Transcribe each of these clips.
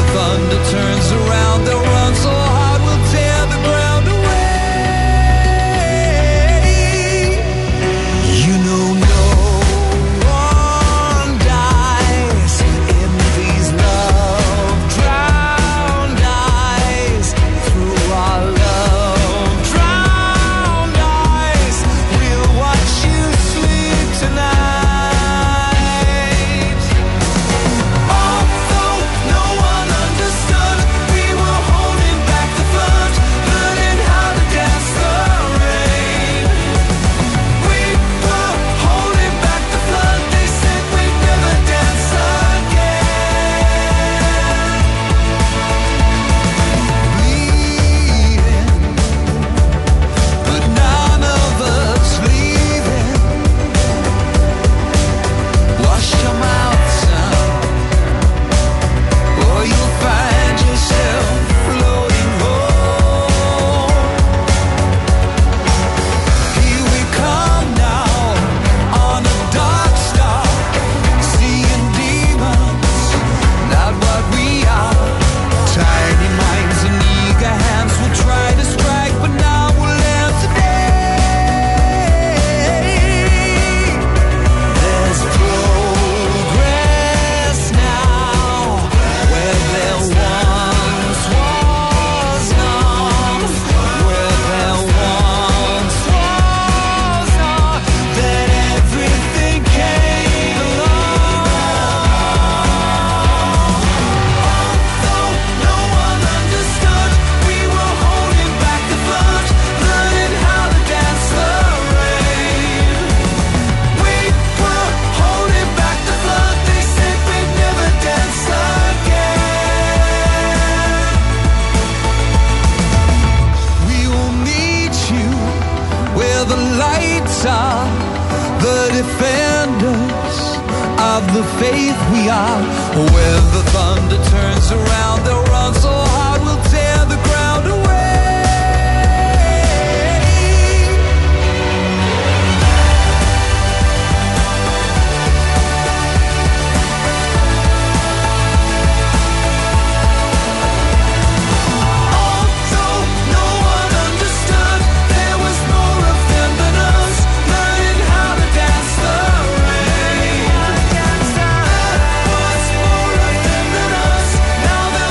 thunder turns around, they'll run so hard we'll tear the ground away. You know no one dies in these love-drowned eyes. Through our love-drowned eyes, we'll watch you sleep tonight. Although no one understood, we were holding back the flood, learning how to dance the rain. We were holding back the flood, they said we'd never dance again. Bleeding, but none of us leaving. Wash your mouth, son, or you'll find yourself floating home. Here we come now on a dark star, seeing demons, not what we are. Tiny minds and eager hands will try to strike, but now we'll land today. There's progress now where there once was none, where there once was none, that everything came along. Although no one understood, we were holding back the flood, learning how to dance the rain. We were holding back the flood, they said we'd never dance again. We will meet you where the lights are, the defenders of the faith we are. When the thunder turns around, they'll run so hard we'll tear the ground away. Although no one understood, there was more of them than us, learning how to dance the rain. There was more of them than us, now they'll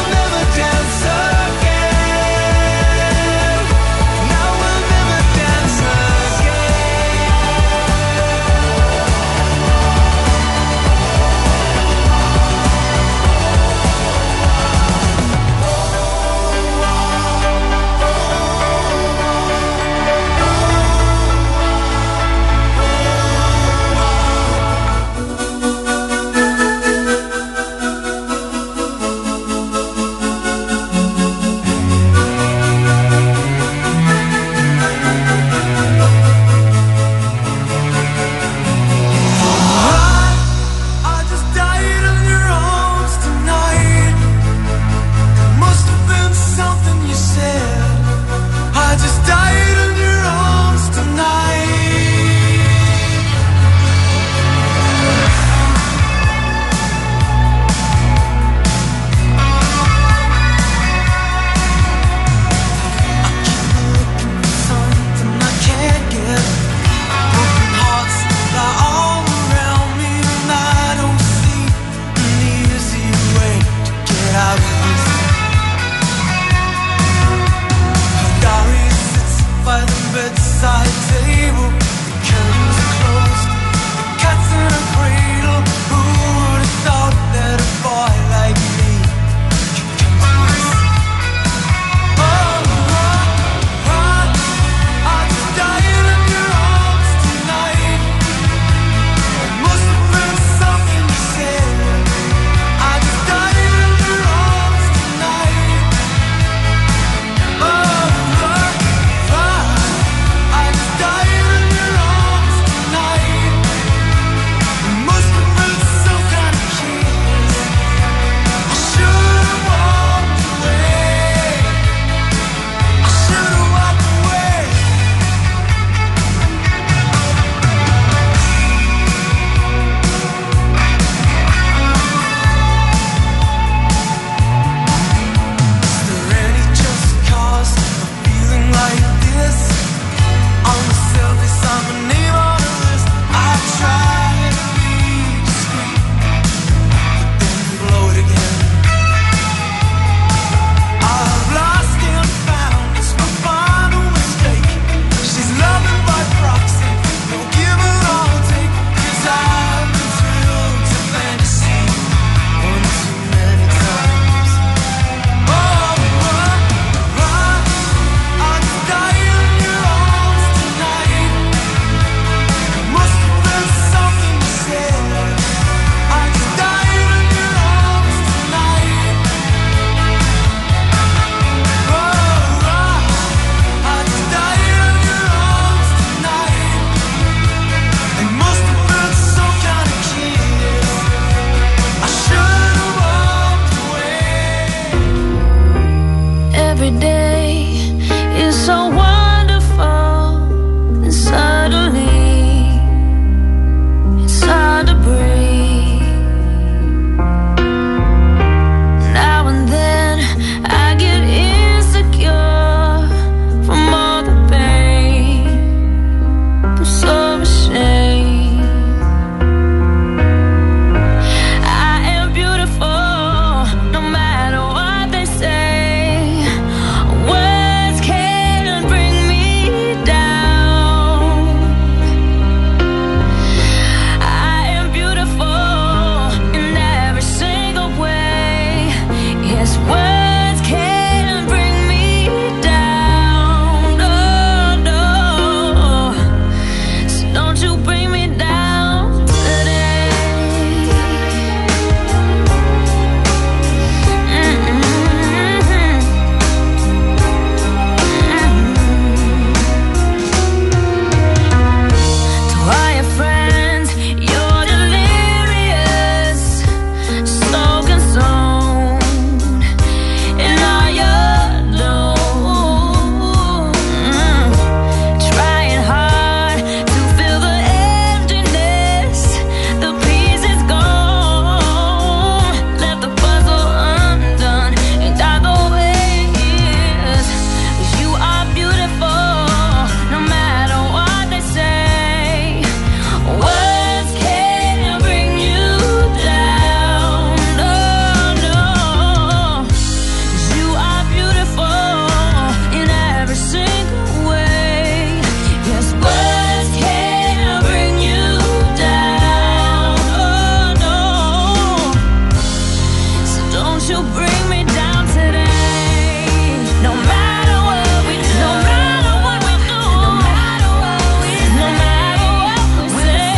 you bring me down today. No matter what we do, no matter what we do, no matter what we say, no matter what we say.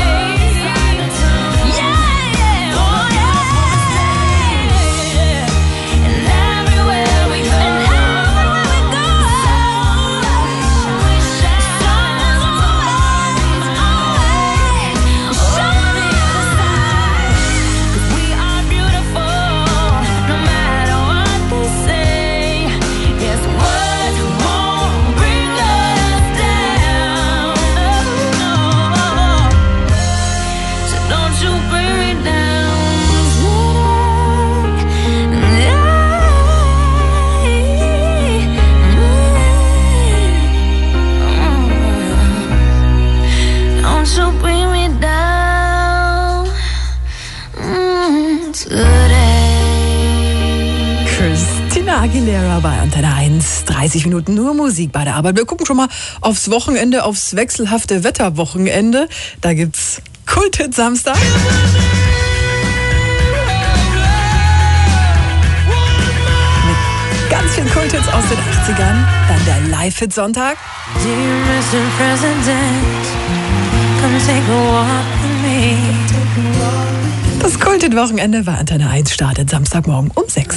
Yeah, oh yeah. And everywhere we go, Aguilera bei Antenne 1. 30 Minuten nur Musik bei der Arbeit. Wir gucken schon mal aufs Wochenende, aufs wechselhafte Wetterwochenende. Da gibt's Kulthit Samstag. Mit ganz vielen Kulthits aus den 80ern. Dann der Live-Hit Sonntag. Dear Mr. President, come take a walk with me. Das Kulthit-Wochenende bei Antenne 1 startet Samstagmorgen um 6.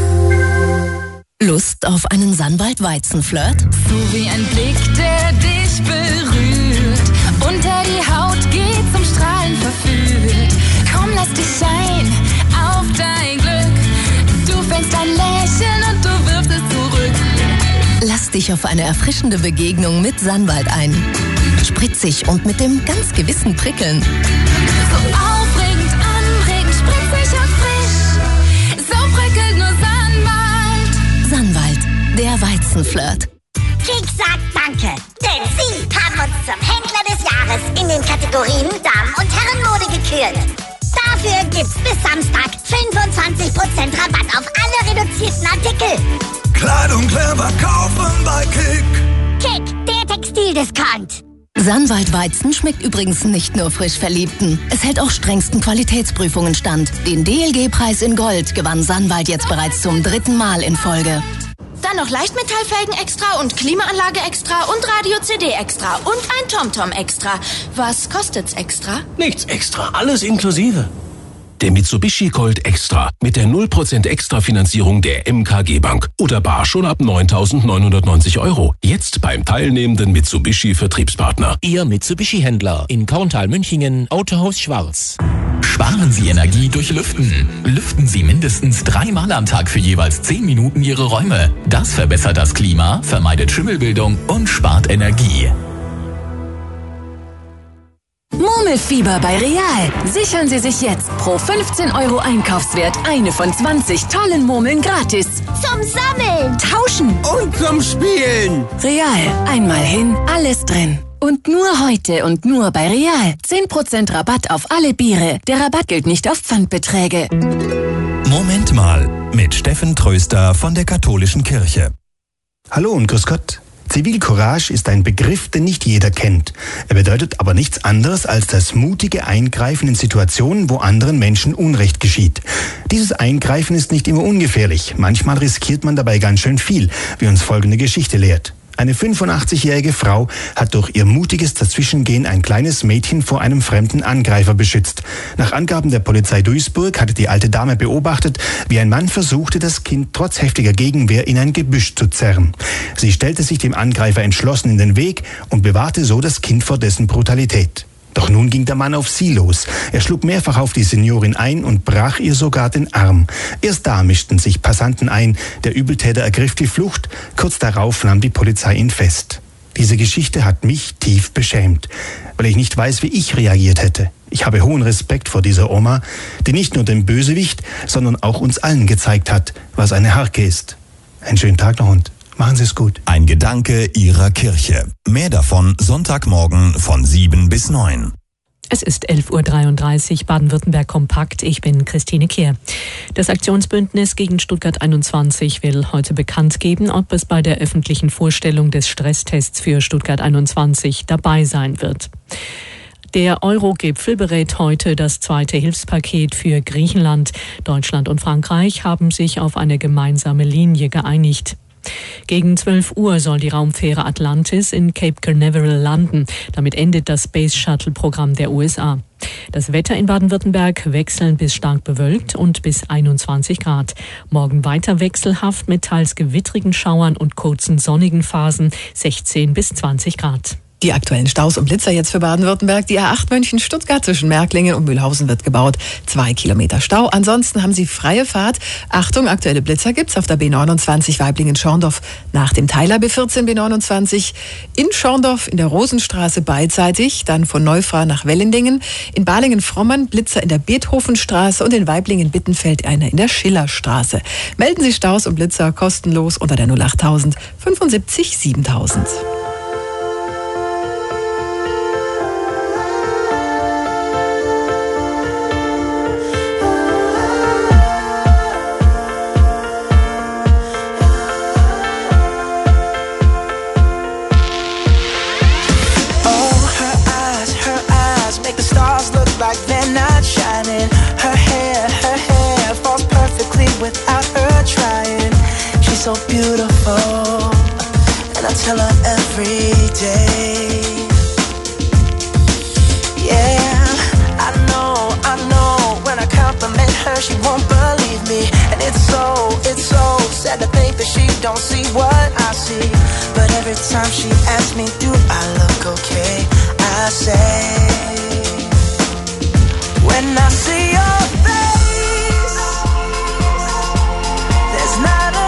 Lust auf einen Sannwald-Weizen-Flirt? So wie ein Blick, der dich berührt. Unter die Haut geht zum Strahlen verführt. Komm, lass dich ein auf dein Glück. Du fängst ein Lächeln und du wirfst es zurück. Lass dich auf eine erfrischende Begegnung mit Sannwald ein. Spritzig und mit dem ganz gewissen Prickeln. So aufregend, anregend, spritzig und frisch. So prickelt nur Sannwald. Sannwald, der Weizenflirt. Kick sagt Danke, denn Sie haben uns zum Händler des Jahres in den Kategorien Damen- und Herrenmode gekürt. Dafür gibt's bis Samstag 25% Rabatt auf alle reduzierten Artikel. Kleidung clever kaufen bei Kick. Kick, der Textildiscount. Sannwald Weizen schmeckt übrigens nicht nur frisch Verliebten. Es hält auch strengsten Qualitätsprüfungen stand. Den DLG-Preis in Gold gewann Sannwald jetzt bereits zum 3. Mal in Folge. Dann noch Leichtmetallfelgen extra und Klimaanlage extra und Radio-CD extra und ein TomTom extra. Was kostet's extra? Nichts extra, alles inklusive. Der Mitsubishi Colt Extra mit der 0% Extra-Finanzierung der MKG Bank oder bar schon ab 9.990 €. Jetzt beim teilnehmenden Mitsubishi-Vertriebspartner. Ihr Mitsubishi-Händler in Korntal-Münchingen, Autohaus Schwarz. Sparen Sie Energie durch Lüften. Lüften Sie mindestens 3-mal am Tag für jeweils 10 Minuten Ihre Räume. Das verbessert das Klima, vermeidet Schimmelbildung und spart Energie. Murmelfieber bei Real. Sichern Sie sich jetzt pro 15 € Einkaufswert eine von 20 tollen Murmeln gratis. Zum Sammeln, Tauschen Und zum Spielen. Real. Einmal hin, alles drin. Und nur heute und nur bei Real. 10% Rabatt auf alle Biere. Der Rabatt gilt nicht auf Pfandbeträge. Moment mal mit Steffen Tröster von der Katholischen Kirche. Hallo und grüß Gott. Zivilcourage ist ein Begriff, den nicht jeder kennt. Er bedeutet aber nichts anderes als das mutige Eingreifen in Situationen, wo anderen Menschen Unrecht geschieht. Dieses Eingreifen ist nicht immer ungefährlich. Manchmal riskiert man dabei ganz schön viel, wie uns folgende Geschichte lehrt. Eine 85-jährige Frau hat durch ihr mutiges Dazwischengehen ein kleines Mädchen vor einem fremden Angreifer beschützt. Nach Angaben der Polizei Duisburg hatte die alte Dame beobachtet, wie ein Mann versuchte, das Kind trotz heftiger Gegenwehr in ein Gebüsch zu zerren. Sie stellte sich dem Angreifer entschlossen in den Weg und bewahrte so das Kind vor dessen Brutalität. Doch nun ging der Mann auf sie los. Er schlug mehrfach auf die Seniorin ein und brach ihr sogar den Arm. Erst da mischten sich Passanten ein. Der Übeltäter ergriff die Flucht. Kurz darauf nahm die Polizei ihn fest. Diese Geschichte hat mich tief beschämt, weil ich nicht weiß, wie ich reagiert hätte. Ich habe hohen Respekt vor dieser Oma, die nicht nur dem Bösewicht, sondern auch uns allen gezeigt hat, was eine Harke ist. Einen schönen Tag noch und machen Sie es gut. Ein Gedanke Ihrer Kirche. Mehr davon Sonntagmorgen von 7 bis 9. Es ist 11.33 Uhr, Baden-Württemberg kompakt. Ich bin Christine Kehr. Das Aktionsbündnis gegen Stuttgart 21 will heute bekannt geben, ob es bei der öffentlichen Vorstellung des Stresstests für Stuttgart 21 dabei sein wird. Der Euro-Gipfel berät heute das zweite Hilfspaket für Griechenland. Deutschland und Frankreich haben sich auf eine gemeinsame Linie geeinigt. Gegen 12 Uhr soll die Raumfähre Atlantis in Cape Canaveral landen. Damit endet das Space Shuttle-Programm der USA. Das Wetter in Baden-Württemberg wechselnd bis stark bewölkt und bis 21 Grad. Morgen weiter wechselhaft mit teils gewittrigen Schauern und kurzen sonnigen Phasen, 16 bis 20 Grad. Die aktuellen Staus und Blitzer jetzt für Baden-Württemberg. Die A8 München-Stuttgart zwischen Märklingen und Mühlhausen wird gebaut. 2 Kilometer Stau. Ansonsten haben Sie freie Fahrt. Achtung, aktuelle Blitzer gibt's auf der B29 Weiblingen-Schorndorf nach dem Teiler B14 B29 in Schorndorf in der Rosenstraße beidseitig, dann von Neufra nach Wellendingen, in Balingen-Frommern Blitzer in der Beethovenstraße und in Weiblingen-Bittenfeld einer in der Schillerstraße. Melden Sie Staus und Blitzer kostenlos unter der 08000 75 7000. So beautiful, and I tell her every day. Yeah, I know, when I compliment her, she won't believe me. And it's so sad to think that she don't see what I see. But every time she asks me, do I look okay? I say, when I see your face, there's not a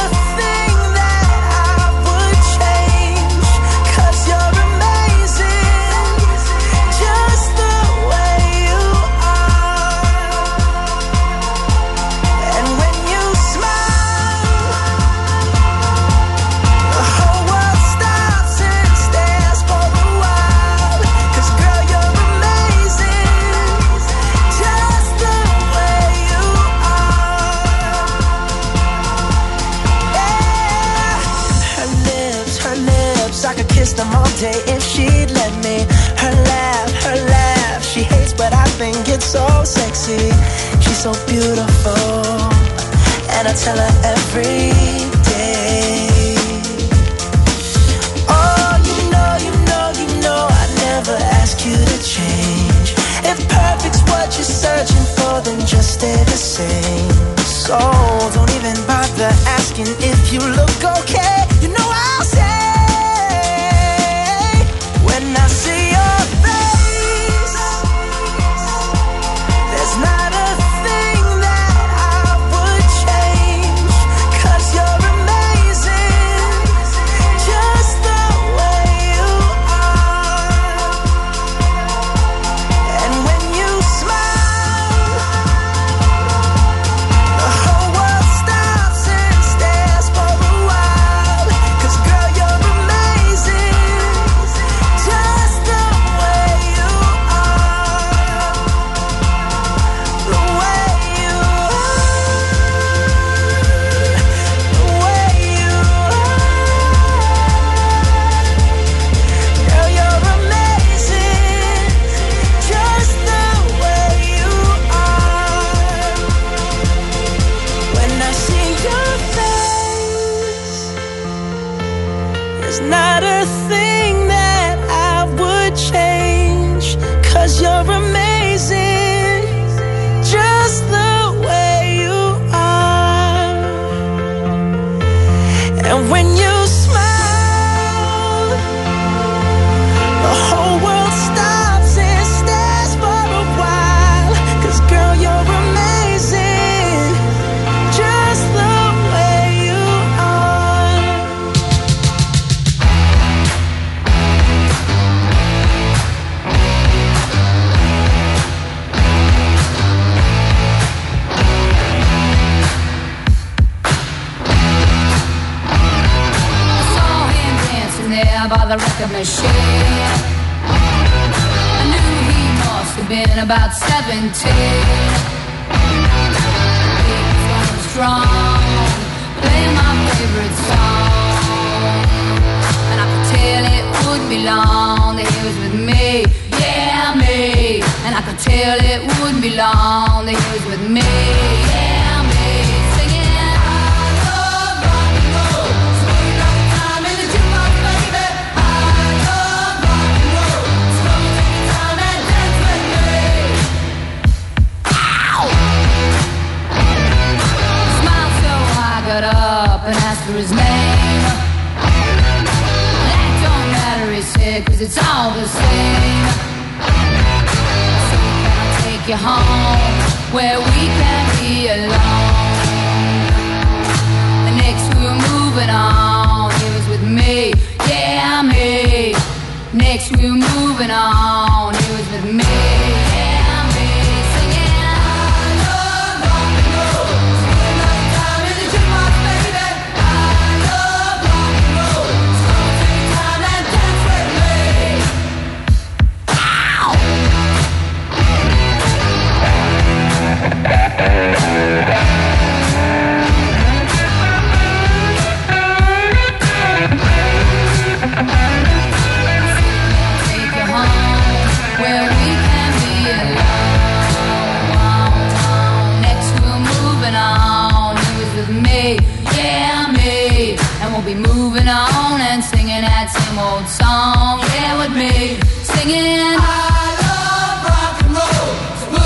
them all day if she'd let me. Her laugh, she hates but I think it's so sexy. She's so beautiful, and I tell her every day. Oh, you know, I never ask you to change. If perfect's what you're searching for, then just stay the same. So don't even bother asking if you look okay. You know I'll say, when I see your face, there's not a thing that I would change. 'Cause you're amazing, just the way you are. And when you smile, the whole world stops and stares for a while. 'Cause girl, you're amazing, just the way you are, the way you are, the way you are. Girl, you're amazing, just the way you are. When I see your face, there's not a thing that I would change. 'Cause you're amazing, just the way you are. And when you smile, the whole world stops and stares for a while. 'Cause girl, you're amazing, just the way you are. Saw him dancing there by the record machine. I knew he must have been about 17. He was going strong, playing my favorite song. And I could tell it wouldn't be long that he was with me, yeah, me. until it wouldn't be long. They was with me, yeah, me, singing. I love rock and roll. Smoking all the time in the jukebox, baby. I love rock and roll. Smoking all the time and dance with me. Ow! Smiled so I got up and asked for his name. That don't matter, he said, 'cause it's all the same. So can I take you home where we can be alone? And next we were moving on. He was with me, yeah, me. Next we were moving on. He was with me, yeah, me. Singing, I love rock and roll. Spending all the time in the jukebox, baby. I love rock and roll. So take time and dance with me. Ow! Take you home where we can be alone. Next we're moving on. He was with me, yeah, me. And we'll be moving on and singing that same old song, yeah, with me. Singing